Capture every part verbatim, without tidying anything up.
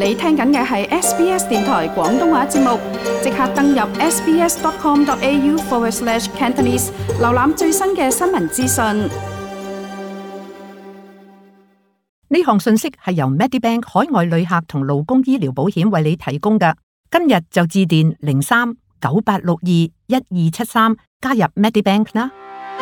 你聽緊嘅係 S B S 電台廣東話節目，即刻登入 sbs.com.au forward slash Cantonese， 瀏覽最新嘅新聞資訊。 呢項信息係由 Medibank 海外旅客同勞工醫療保險為你提供嘅。今日就致電零三九八六二一二七三加入 Medibank 啦。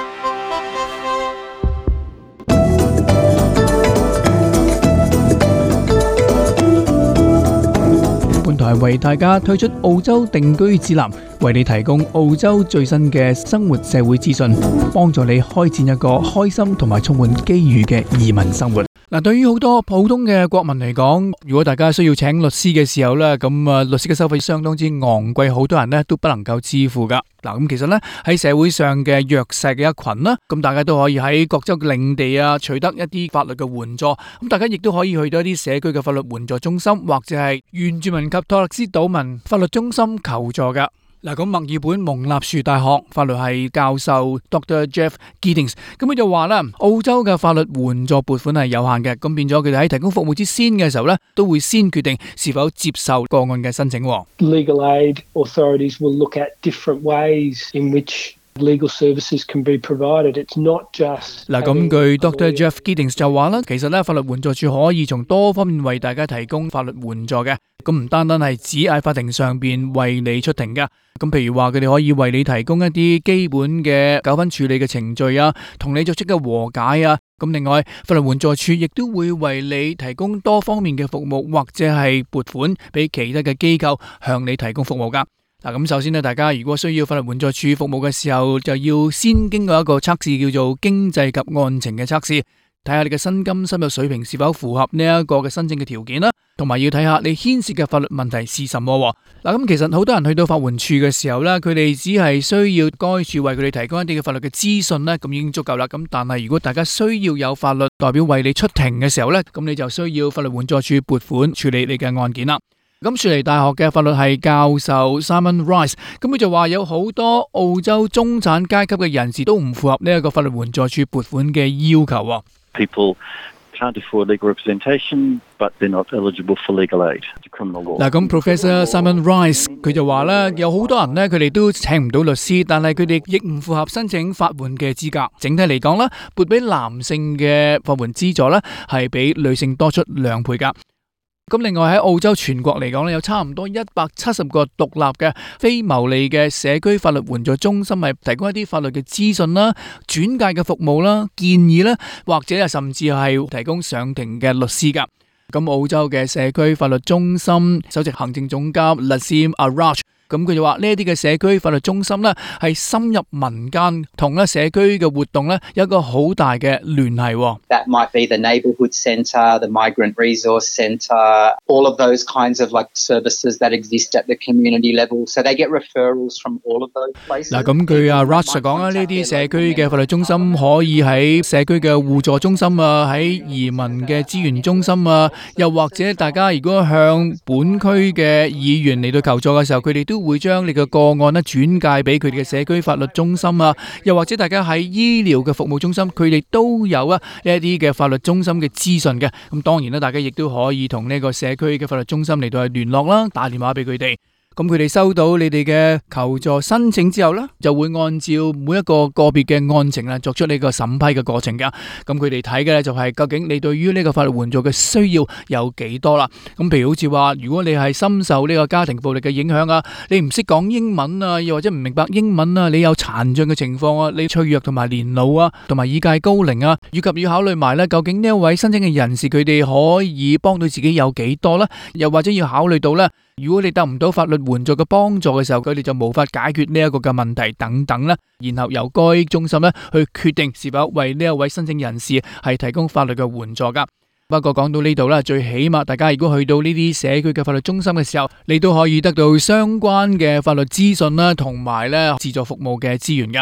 本台為大家推出澳洲定居指南，為你提供澳洲最新嘅生活社會資訊，幫助你開展一個開心同埋充滿機遇嘅移民生活。嗱，對於好多普通嘅國民嚟講，如果大家需要請律師嘅時候咧，咁啊律師嘅收費相當之昂貴，好多人咧都不能夠支付噶。嗱，咁其實咧喺社會上嘅弱勢嘅一群啦，咁大家都可以喺各州領地啊取得一啲法律嘅援助。咁大家亦都可以去到一啲社區嘅法律援助中心，或者係原住民及托勒斯島民法律中心求助噶。嗱，咁墨爾本蒙納殊大學法律系教授 Doctor Jeff Giddings， 咁佢就話啦，澳洲嘅法律援助撥款係有限嘅，咁變咗佢哋喺提供服務之先嘅時候咧，都會先決定是否接受個案嘅申請。 Legal aid authorities will look at different ways in which legal services can be provided. It's not just 嗱，咁據 Doctor Jeff Giddings 就話啦，其實咧法律援助處可以從多方面為大家提供法律援助嘅，咁唔單單係只喺法庭上邊為你出庭噶，咁譬如話佢哋可以為你提供一啲基本嘅糾紛處理嘅程序啊，同你作出嘅和解啊，咁另外法律援助處亦都會為你提供多方面嘅服務，或者係撥款俾其他嘅機構向你提供服務噶。嗱，咁首先咧，大家如果需要法律援助處服務嘅時候，就要先經過一個測試，叫做經濟及案情嘅測試，睇下你嘅薪金收入水平是否符合呢一個嘅申請嘅條件啦，同埋要睇下你牽涉嘅法律問題是什麼。嗱，咁其實好多人去到法援處嘅時候咧，佢哋只係需要該處為佢哋提供一啲嘅法律嘅資訊咧，咁已經足夠啦。咁但係如果大家需要有法律代表為你出庭嘅時候咧，咁你就需要法律援助處撥款處理你嘅案件啦。咁雪梨大學嘅法律系教授 Simon Rice， 咁佢就話有好多澳洲中產階級嘅人士都唔符合呢一個法律援助處撥款嘅要求。 People can't afford legal representation, but they're not eligible for legal aid. Criminal law. 嗱，咁 Professor Simon Rice 佢就話咧，有好多人咧，佢哋都請唔到律師，但係佢哋亦唔符合申請法援嘅資格。整體嚟講咧，撥俾男性嘅法援資助咧，係比女性多出兩倍噶。咁另外喺澳洲全國嚟講咧，有差唔多一百七十個獨立嘅非牟利嘅社區法律援助中心，係提供一啲法律嘅資訊啦、轉介嘅服務啦、建議啦，或者係甚至係提供上庭嘅律師噶。咁澳洲嘅社區法律中心首席行政總監 Lazim Arach，咁佢就話呢一啲嘅社區法律中心咧，係深入民間，同咧社區嘅活動咧有一個好大嘅聯繫。 That might be the neighbourhood centre, the migrant resource centre, all of those kinds of like services that exist at the community level. So they get referrals from all of those places. 嗱，咁據阿 Rush 講啦，呢啲社區嘅法律中心可以喺社區嘅互助中心啊，喺移民嘅資源中心啊，又或者大家如果向本區嘅議員嚟到求助嘅時候，佢哋都會將你嘅個案咧轉介俾佢哋嘅社區法律中心啊，又或者大家喺醫療嘅服務中心，佢哋都有啊呢一啲嘅法律中心嘅資訊嘅。咁當然啦，大家亦都可以同呢個社區嘅法律中心嚟到去聯絡啦，打電話俾佢哋。咁佢哋收到你哋嘅求助申請之後呢，就會按照每一個個別嘅案情啦，作出呢個審批嘅過程噶。咁佢哋睇嘅呢，就係究竟你對於呢個法律援助嘅需要有幾多啦。咁譬如好似話，如果你係深受呢個家庭暴力嘅影響啊，你唔識講英文啊，又或者唔明白英文啊，你有殘障嘅情況啊，你脆弱同埋年老啊，同埋已屆高齡啊，以及要考慮埋呢，究竟呢一位申請嘅人士佢哋可以幫到自己有幾多呢？又或者要考慮到呢，如果你得唔到法律援助嘅幫助嘅時候，佢哋就無法解決呢一個嘅問題等等啦，然後由該中心咧去決定是否為呢一位申請人士係提供法律嘅援助噶。不過講到呢度啦，最起碼大家如果去到呢啲社區嘅法律中心嘅時候，你都可以得到相關嘅法律資訊啦，同埋咧自助服務嘅資源噶。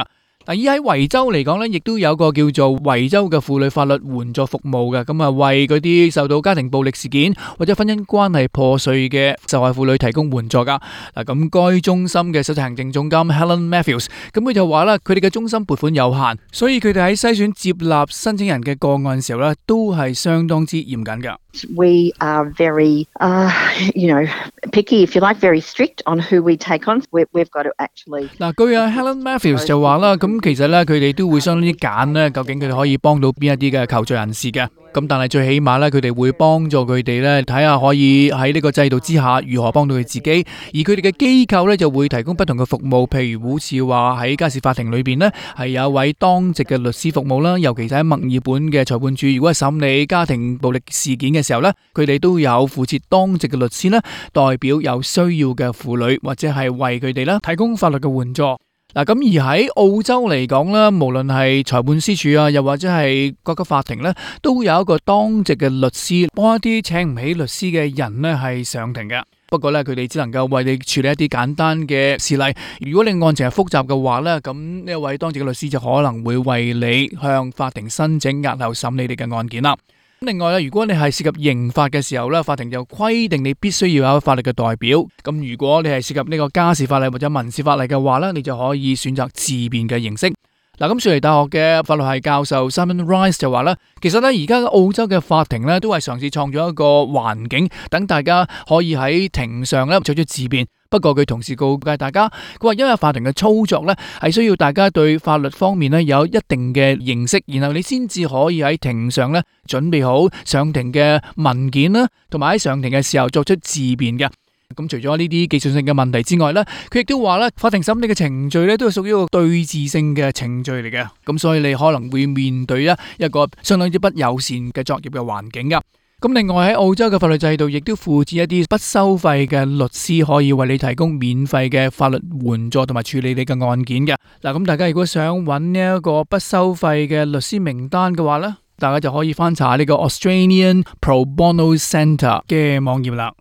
嗱，而喺維州嚟講咧，亦都有個叫做維州嘅婦女法律援助服務嘅，咁啊為嗰啲受到家庭暴力事件或者婚姻關係破碎嘅受害婦女提供援助噶。嗱，咁該中心嘅首席行政總監 Helen Matthews， 咁佢就話啦，佢哋嘅中心撥款有限，所以佢哋喺篩選接納申請人嘅個案時候咧，都係相當之嚴謹噶。 We are very, uh, you know, picky, if you like, very strict on who we take on. We, we've got to actually. 嗱，據啊 Helen Matthews 就話啦，咁其實咧佢哋都會相當之揀咧，究竟佢哋可以幫到邊一啲嘅求助人士嘅。咁但係最起碼咧，佢哋會幫助佢哋咧，睇下可以喺呢個制度之下如何幫到佢自己。而佢哋嘅機構咧就會提供不同嘅服務，譬如好似話喺家事法庭裏邊呢，係有一位當值嘅律師服務啦，尤其是喺墨爾本嘅裁判處，如果係審理家庭暴力事件嘅時候呢，佢哋都有附設當值嘅律師呢，代表有需要嘅婦女或者係為佢哋咧提供法律嘅援助。嗱，咁而喺澳洲嚟講咧，無論係裁判司署啊，又或者係各級法庭咧，都有一個當值嘅律師幫一啲請唔起律師嘅人咧係上庭嘅。不過咧，佢哋只能夠為你處理一啲簡單嘅事例。如果你案情係複雜嘅話咧，咁呢一位當值嘅律師就可能會為你向法庭申請押後審理你嘅案件啦。另外咧，如果你係涉及刑法嘅時候咧，法庭就規定你必須要有法律嘅代表。咁如果你係涉及呢個家事法例或者民事法例嘅話咧，你就可以選擇自辯嘅形式。嗱，咁雪梨大學嘅法律系教授 Simon Rice 就話咧，其實咧而家澳洲嘅法庭咧都係嘗試創造一個環境，等大家可以喺庭上咧做出自辯。不過佢同時告誡大家，佢話因為法庭嘅操作咧係需要大家對法律方面咧有一定嘅認識，然後你先至可以喺庭上咧準備好上庭嘅文件啦，同埋喺上庭嘅時候作出自辯嘅。咁除咗呢啲技術性嘅問題之外咧，佢亦都話咧，法庭審理嘅程序咧都係屬於一個對峙性嘅程序嚟嘅。咁所以你可能會面對一一個相當之不友善嘅作業嘅環境噶。咁另外喺澳洲嘅法律制度亦都附置一啲不收費嘅律師，可以為你提供免費嘅法律援助同埋處理你嘅案件嘅。嗱，咁大家如果想揾呢一個不收費嘅律師名單嘅話咧，大家就可以翻查呢個 Australian Pro Bono Centre 嘅網頁啦。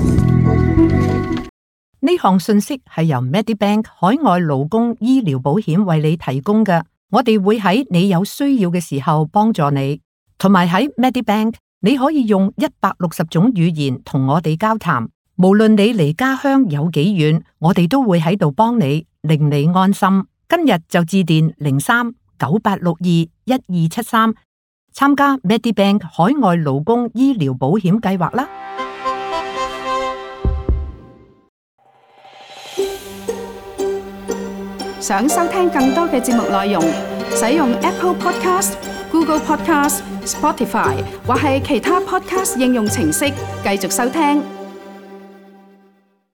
呢項信息係由 Medibank 海外勞工醫療保險為你提供嘅。我哋會喺你有需要嘅時候幫助你，同埋喺 Medibank 你可以用一百六十種語言同我哋交談，無論你離家鄉有幾遠，我哋都會喺度幫你，令你安心。今日就致電零三九八六二一二七三，參加 Medibank 海外勞工醫療保險計劃啦。 想收聽更多嘅節目內容，使用 Apple Podcast、Google Podcast、Spotify 或係其他 Podcast 應用程式繼續收聽。